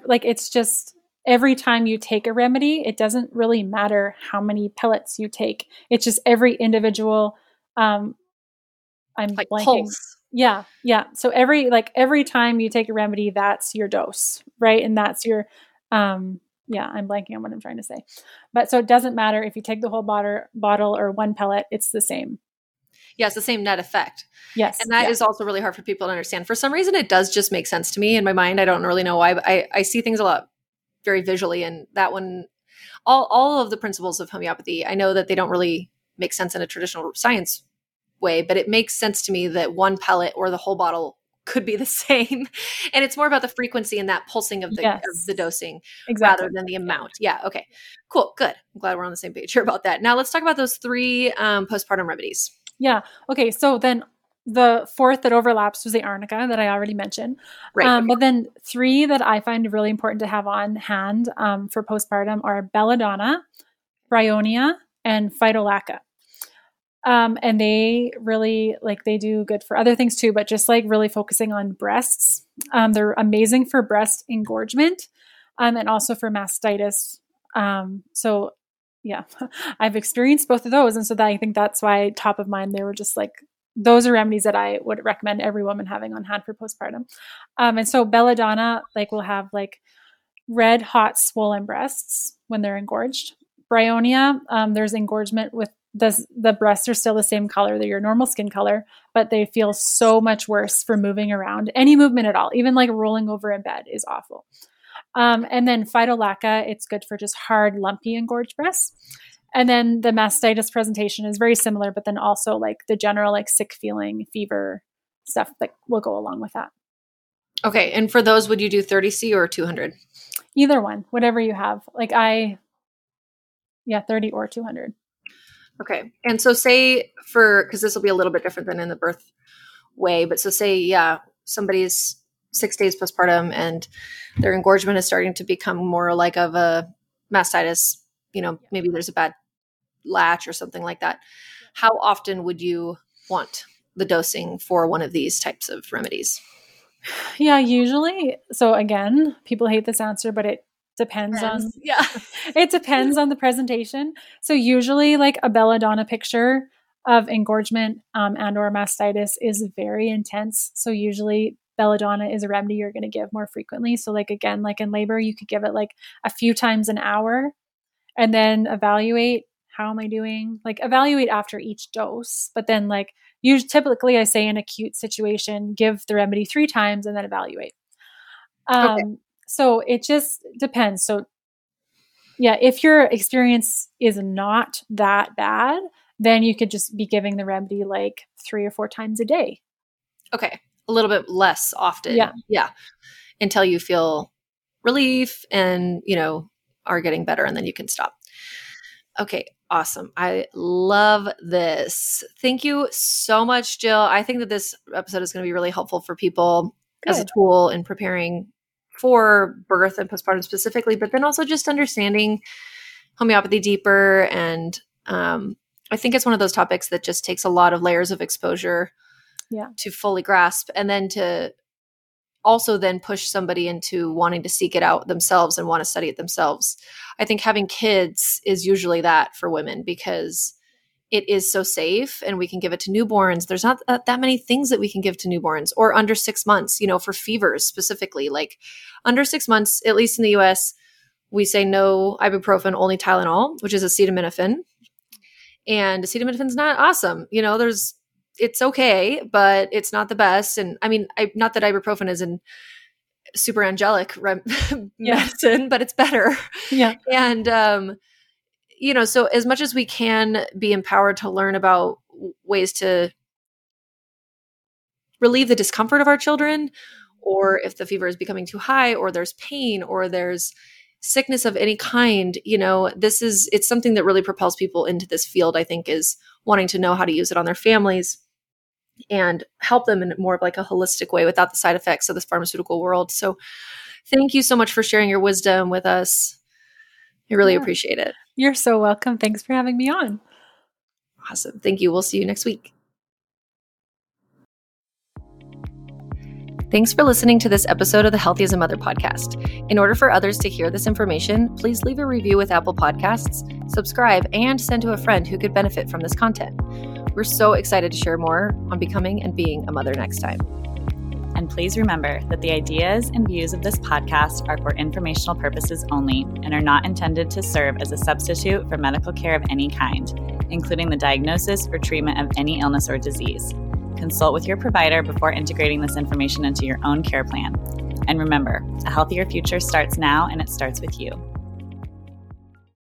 every time you take a remedy, it doesn't really matter how many pellets you take. It's just every individual. I'm like blanking. Pulse. Yeah. So every time you take a remedy, that's your dose, right? And that's your. I'm blanking on what I'm trying to say. But so it doesn't matter if you take the whole bottle or one pellet. It's the same. Yeah, it's the same net effect. Yes. And that is also really hard for people to understand. For some reason, it does just make sense to me in my mind. I don't really know why, but I see things a lot very visually. And that one, all of the principles of homeopathy, I know that they don't really make sense in a traditional science way, but it makes sense to me that one pellet or the whole bottle could be the same. And it's more about the frequency and that pulsing of the dosing rather than the amount. Yeah. Okay, cool. Good. I'm glad we're on the same page here about that. Now let's talk about those 3 postpartum remedies. Yeah. Okay. So then the 4th that overlaps was the arnica that I already mentioned. Right. But then 3 that I find really important to have on hand for postpartum are belladonna, bryonia, and phytolacca. And they really they do good for other things too, but just like really focusing on breasts. They're amazing for breast engorgement, and also for mastitis. So yeah, I've experienced both of those. And so I think that's why top of mind, they were just like, those are remedies that I would recommend every woman having on hand for postpartum. And so belladonna, will have red, hot, swollen breasts when they're engorged. Bryonia, there's engorgement with the breasts are still the same color. They're your normal skin color, but they feel so much worse for moving around. Any movement at all, even rolling over in bed is awful. And then phytolacca, it's good for just hard, lumpy, engorged breasts. And then the mastitis presentation is very similar, but then also the general sick feeling, fever stuff that will go along with that. Okay. And for those, would you do 30C or 200? Either one, whatever you have. 30 or 200. Okay. And so say because this will be a little bit different than in the birth way, but so say, somebody's 6 days postpartum and their engorgement is starting to become more like of a mastitis, maybe there's a bad latch or something like that. How often would you want the dosing for one of these types of remedies? Yeah, usually. So again, people hate this answer, but it depends on it depends on the presentation. So usually like a belladonna picture of engorgement and or mastitis is very intense. So usually belladonna is a remedy you're going to give more frequently. So like again, like in labor, you could give it like a few times an hour and then evaluate, how am I doing? Like evaluate after each dose, but then like typically I say in acute situation, give the remedy 3 times and then evaluate. Okay. So it just depends. So yeah, if your experience is not that bad, then you could just be giving the remedy like 3 or 4 times a day. Okay. A little bit less often. Yeah. Until you feel relief and, are getting better and then you can stop. Okay. Awesome. I love this. Thank you so much, Jill. I think that this episode is going to be really helpful for people as a tool in preparing for birth and postpartum specifically, but then also just understanding homeopathy deeper. And I think it's one of those topics that just takes a lot of layers of exposure to fully grasp, and then to also then push somebody into wanting to seek it out themselves and want to study it themselves. I think having kids is usually that for women because it is so safe and we can give it to newborns. There's not that many things that we can give to newborns or under 6 months, for fevers specifically. Like under 6 months, at least in the US, we say no ibuprofen, only Tylenol, which is acetaminophen. And acetaminophen is not awesome. It's okay, but it's not the best. And I mean, not that ibuprofen is an super angelic medicine, but it's better. Yeah. And, so as much as we can be empowered to learn about ways to relieve the discomfort of our children, or if the fever is becoming too high, or there's pain, or there's sickness of any kind, it's something that really propels people into this field, I think, is wanting to know how to use it on their families and help them in more of like a holistic way without the side effects of this pharmaceutical world. So thank you so much for sharing your wisdom with us. I really appreciate it. You're so welcome. Thanks for having me on. Awesome. Thank you. We'll see you next week. Thanks for listening to this episode of the Healthy as a Mother podcast. In order for others to hear this information, please leave a review with Apple Podcasts, subscribe, and send to a friend who could benefit from this content. We're so excited to share more on becoming and being a mother next time. And please remember that the ideas and views of this podcast are for informational purposes only and are not intended to serve as a substitute for medical care of any kind, including the diagnosis or treatment of any illness or disease. Consult with your provider before integrating this information into your own care plan. And remember, a healthier future starts now, and it starts with you.